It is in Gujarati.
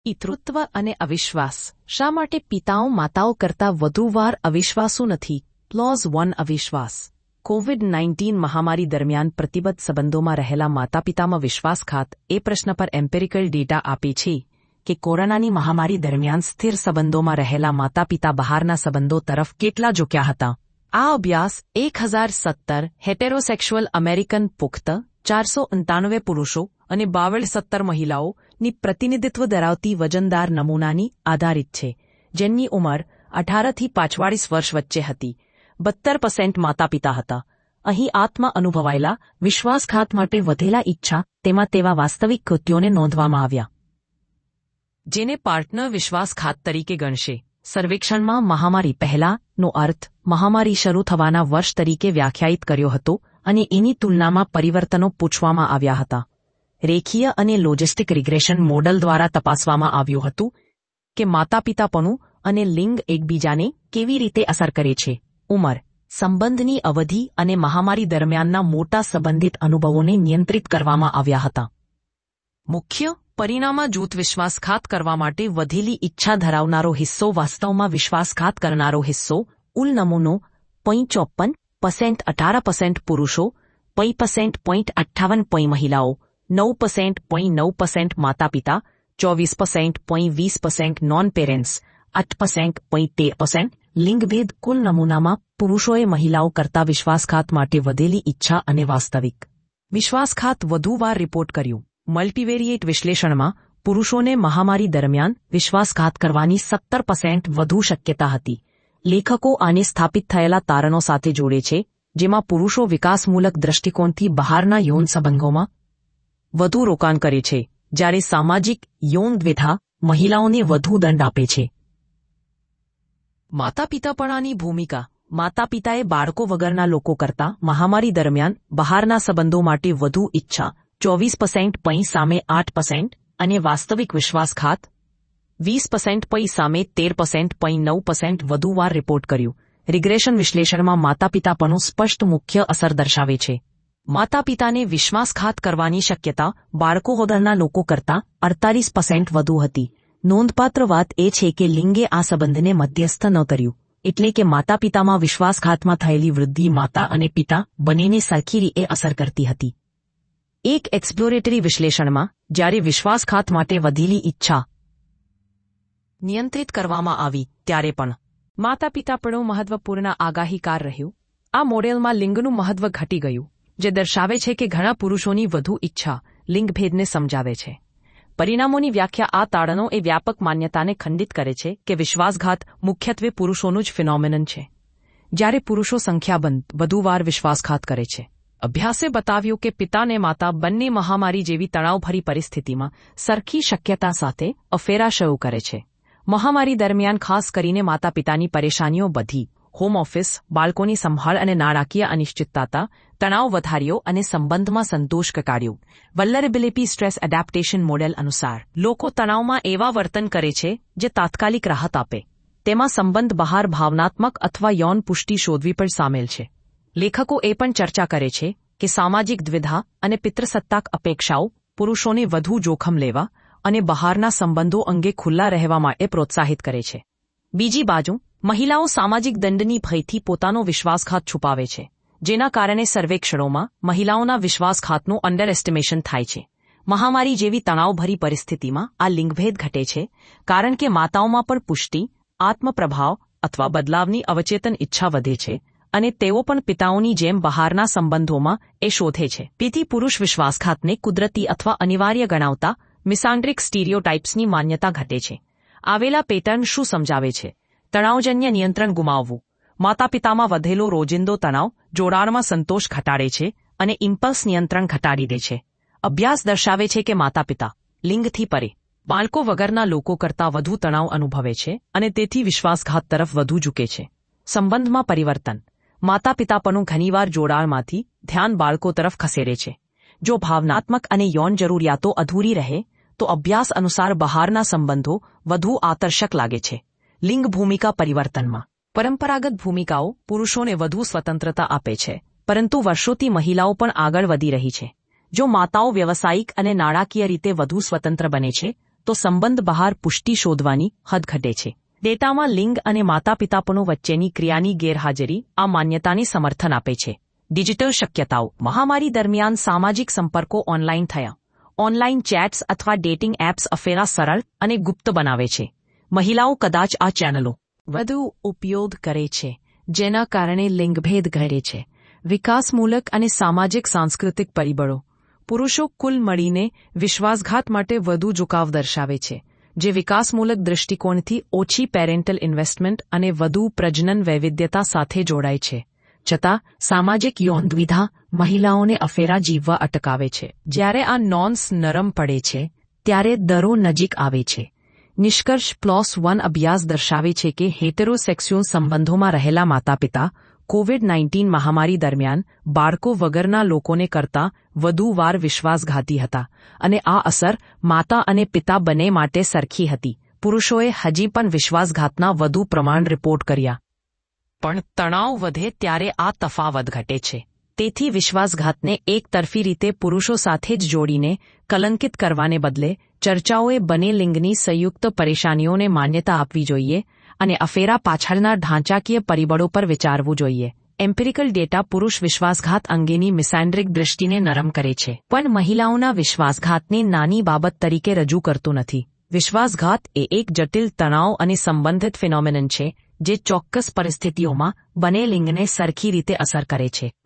પિતૃત્વ અને અવિશ્વાસ. શા માટે પિતાઓ માતાઓ કરતાં વધુ વાર અવિશ્વાસુ નથી? ક્લોઝ 1 અવિશ્વાસ. કોવિડ-19 મહામારી દરમિયાન પ્રતિબદ્ધ સંબંધોમાં રહેલા માતાપિતામાં વિશ્વાસઘાત એ પ્રશ્ન પર એમ્પિરિકલ ડેટા આપે છે કે કોરોનાની મહામારી દરમિયાન સ્થિર સંબંધોમાં રહેલા માતાપિતા બહારના સંબંધો તરફ કેટલા ઝૂક્યા હતા. આ અભ્યાસ 1017 હેટેરોસેક્સ્યુઅલ અમેરિકન પુખ્ત 499 પુરુષો અને 17 મહિલાઓની પ્રતિનિધિત્વ ધરાવતી વજનદાર નમૂનાની આધારિત છે, જેમની ઉંમર 18 થી 45 વર્ષ વચ્ચે હતી. 72% માતાપિતા હતા. અહીં આત્મ અનુભવાયેલા વિશ્વાસઘાત માટે વધેલા ઈચ્છા તેવા વાસ્તવિક કૃત્યોને નોંધવામાં આવ્યા, જેને પાર્ટનર વિશ્વાસઘાત તરીકે ગણશે. સર્વેક્ષણમાં મહામારી પહેલાનો અર્થ મહામારી શરૂ થવાના વર્ષ તરીકે વ્યાખ્યાયિત કર્યો હતો અને એની તુલનામાં પરિવર્તનો પૂછવામાં આવ્યા હતા. રેખીય અને લોજિસ્ટિક રિગ્રેશન મોડલ દ્વારા તપાસવામાં આવ્યું હતું કે માતાપિતાપણું અને લિંગ એકબીજાને કેવી રીતે અસર કરે છે. ઉંમર, સંબંધની અવધિ અને મહામારી દરમિયાનના મોટા સંબંધિત અનુભવોને નિયંત્રિત કરવામાં આવ્યા હતા. મુખ્ય પરિણામમાં જૂથ વિશ્વાસઘાત કરવા માટે વધેલી ઈચ્છા ધરાવનારો હિસ્સો વાસ્તવમાં વિશ્વાસઘાત કરનારો હિસ્સો. ઉલ નમૂનો 54% 18% પુરુષો, 5% મહિલાઓ, 9% માતાપિતા, 24% નોન પેરેન્ટ્સ, 8% લિંગભેદ. કુલ નમૂનામાં પુરુષોએ મહિલાઓ કરતા વિશ્વાસઘાત માટે વધેલી ઈચ્છા અને વાસ્તવિક વિશ્વાસઘાત વધુ વાર રિપોર્ટ કર્યું. મલ્ટીવેરિયેટ વિશ્લેષણમાં પુરુષોને મહામારી દરમિયાન વિશ્વાસઘાત કરવાની 17% વધુ શક્યતા હતી. લેખકો આને સ્થાપિત થયેલા તારણો સાથે જોડે છે, જેમાં પુરુષો વિકાસમૂલક દૃષ્ટિકોણથી બહારના યૌન સંબંધોમાં વધુ રોકાણ કરે છે, જ્યારે સામાજિક યૌન દ્વિધા મહિલાઓને વધુ દંડ આપે છે. માતાપિતાપણાની ભૂમિકા. માતાપિતાએ બાળકો વગરના લોકો કરતાં મહામારી દરમિયાન બહારના સંબંધો માટે વધુ ઈચ્છા 24% સામે 8% અને વાસ્તવિક વિશ્વાસઘાત 20% સામે 13% વધુ વાર રિપોર્ટ કર્યું. રિગ્રેશન વિશ્લેષણમાં માતાપિતાપણું સ્પષ્ટ મુખ્ય અસર દર્શાવે છે. માતાપિતાને વિશ્વાસઘાત કરવાની શક્યતા બાળકો વગરના લોકો કરતાં 48% વધુ હતી. નોંધપાત્ર વાત એ છે કે લિંગે આ સંબંધને મધ્યસ્થ ન કર્યું, એટલે કે માતાપિતામાં વિશ્વાસઘાતમાં થયેલી વૃદ્ધિ માતા અને પિતા બંનેને સરખી રીતે અસર કરતી હતી. એક એક્સપ્લોરેટરી વિશ્લેષણમાં જ્યારે વિશ્વાસઘાત માટે વધેલી ઈચ્છા નિયંત્રિત કરવામાં આવી, ત્યારે પણ માતાપિતાપણું મહત્વપૂર્ણ આગાહીકાર રહ્યું. આ મોડેલમાં લિંગનું મહત્વ ઘટી ગયું, જે દર્શાવે છે કે ઘણા પુરુષોની વધુ ઈચ્છા લિંગભેદને સમજાવે છે. પરિણામોની વ્યાખ્યા. આ તારણો એ વ્યાપક માન્યતાને ખંડિત કરે છે કે વિશ્વાસઘાત મુખ્યત્વે પુરુષોનું જ ફિનોમિનન છે, જ્યારે પુરુષો સંખ્યાબંધ વધુ વાર વિશ્વાસઘાત કરે છે. અભ્યાસે બતાવ્યું કે પિતા અને માતા બંને મહામારી જેવી તણાવભરી પરિસ્થિતિમાં સરખી શક્યતા સાથે અફેરા શરૂ કરે છે. મહામારી દરમિયાન ખાસ કરીને માતા પિતાની પરેશાનીઓ વધી. હોમ ઓફિસ, બાળકોની સંભાળ અને નાણાકીય અનિશ્ચિતતા તણાવ વધાર્યો અને સંબંધમાં સંતોષ ઘટાડ્યો. વલ્નરેબિલિટી સ્ટ્રેસ એડેપ્ટેશન મોડેલ અનુસાર લોકો તણાવમાં એવા વર્તન કરે છે જે તાત્કાલિક રાહત આપે. તેમાં સંબંધ બહાર ભાવનાત્મક અથવા યૌન પુષ્ટિ શોધવી પણ સામેલ છે. લેખકો એ પણ ચર્ચા કરે છે કે સામાજિક દ્વિધા અને પિતૃસત્તાક અપેક્ષાઓ પુરુષોને વધુ જોખમ લેવા અને બહારના સંબંધો અંગે ખુલ્લા રહેવા માટે પ્રોત્સાહિત કરે છે. બીજી બાજુ, મહિલાઓ સામાજિક દંડની ભયથી પોતાનો વિશ્વાસઘાત છુપાવે છે, જેના કારણે સર્વેક્ષણોમાં મહિલાઓના વિશ્વાસઘાતનું અંડર એસ્ટિમેશન થાય છે. મહામારી જેવી તણાવભરી પરિસ્થિતિમાં આ લિંગભેદ ઘટે છે, કારણ કે માતાઓમાં પણ પુષ્ટિ, આત્મપ્રભાવ અથવા બદલાવની અવચેતન ઈચ્છા વધે છે અને તેઓ પણ પિતાઓની જેમ બહારના સંબંધોમાં એ શોધે છે. તેથી પુરુષ વિશ્વાસઘાતને કુદરતી અથવા અનિવાર્ય ગણાવતા મિસાન્ડ્રિક સ્ટીરિયોટાઇપ્સની માન્યતા ઘટે છે. આવેલા પેટર્ન શું સમજાવે છે? તણાવજન્ય નિયંત્રણ ગુમાવવું. માતાપિતામાં વધેલો રોજિંદો તણાવ જોડાણમાં સંતોષ ઘટાડે છે અને ઇમ્પલ્સ નિયંત્રણ ઘટાડી દે છે. અભ્યાસ દર્શાવે છે કે માતાપિતા લિંગથી પરે બાળકો વગરના લોકો કરતાં વધુ તણાવ અનુભવે છે અને તેથી વિશ્વાસઘાત તરફ વધુ ઝૂકે છે. સંબંધમાં પરિવર્તન. માતાપિતાપણું ઘણીવાર જોડાણમાંથી ધ્યાન બાળકો તરફ ખસેડે છે. જો ભાવનાત્મક અને યૌન જરૂરિયાતો અધૂરી રહે તો અભ્યાસ અનુસાર બહારના સંબંધો વધુ આકર્ષક લાગે છે. લિંગ ભૂમિકા પરિવર્તનમાં. પરંપરાગત ભૂમિકાઓ પુરુષોને વધુ સ્વતંત્રતા આપે છે, પરંતુ વર્ષોથી મહિલાઓ પણ આગળ વધી રહી છે. જો માતાઓ વ્યવસાયિક અને નાણાકીય રીતે વધુ સ્વતંત્ર બને છે તો સંબંધ બહાર પુષ્ટિ શોધવાની હદ ઘટે છે. ડેટામાં લિંગ અને માતાપિતાપણું વચ્ચેની ક્રિયાની ગેરહાજરી આ માન્યતાને સમર્થન આપે છે. ડિજિટલ શક્યતાઓ. મહામારી દરમિયાન સામાજિક સંપર્કો ઓનલાઈન થયા. ઓનલાઈન ચેટ્સ અથવા ડેટિંગ એપ્સ અફેરા સરળ અને ગુપ્ત બનાવે છે. મહિલાઓ કદાચ આ ચેનલો વધુ ઉપયોગ કરે છે, જેના કારણે લિંગભેદ ઘટે છે. વિકાસમૂલક અને સામાજિક સાંસ્કૃતિક પરિબળો. પુરુષો કુલ મળીને વિશ્વાસઘાત માટે વધુ ઝુકાવ દર્શાવે છે, જે વિકાસમૂલક દૃષ્ટિકોણથી ઓછી પેરેન્ટલ ઇન્વેસ્ટમેન્ટ અને વધુ પ્રજનન વૈવિધ્યતા સાથે જોડાય છે. છતાં સામાજિક યૌન દ્વિધા મહિલાઓને અફેરા જીવવા અટકાવે છે. જ્યારે આ નોર્મ્સ નરમ પડે છે, ત્યારે દરો નજીક આવે છે. નિષ્કર્ષ +1 અભ્યાસ દર્શાવે છે કે હેટેરોસેક્સ્યુઅલ સંબંધોમાં રહેલા માતાપિતા કોવિડ-19 મહામારી દરમિયાન બાળકો વગરના લોકોને કરતાં વધુ વાર વિશ્વાસઘાતી હતા અને આ અસર માતા અને પિતા બંને માટે સરખી હતી. પુરુષોએ હજી પણ વિશ્વાસઘાતના વધુ પ્રમાણ રિપોર્ટ કર્યા, પણ તણાવ વધે ત્યારે આ તફાવત ઘટે છે. તેથી વિશ્વાસઘાતને એકતરફી રીતે પુરુષો સાથે જ જોડીને કલંકિત કરવાને બદલે ચર્ચાઓએ બંને લિંગની સંયુક્ત પરેશાનીઓને માન્યતા આપવી જોઈએ અને અફેરા પાછળના ઢાંચાકીય પરિબળો પર વિચારવું જોઈએ. એમ્પિરિકલ ડેટા પુરુષ વિશ્વાસઘાત અંગેની મિસેન્ડ્રિક દૃષ્ટિને નરમ કરે છે, પણ મહિલાઓના વિશ્વાસઘાતને નાની બાબત તરીકે રજૂ કરતું નથી. વિશ્વાસઘાત એ એક જટિલ તણાવ અને સંબંધિત ફિનોમિનન છે જે ચોક્કસ પરિસ્થિતિઓમાં બંને લિંગને સરખી રીતે અસર કરે છે.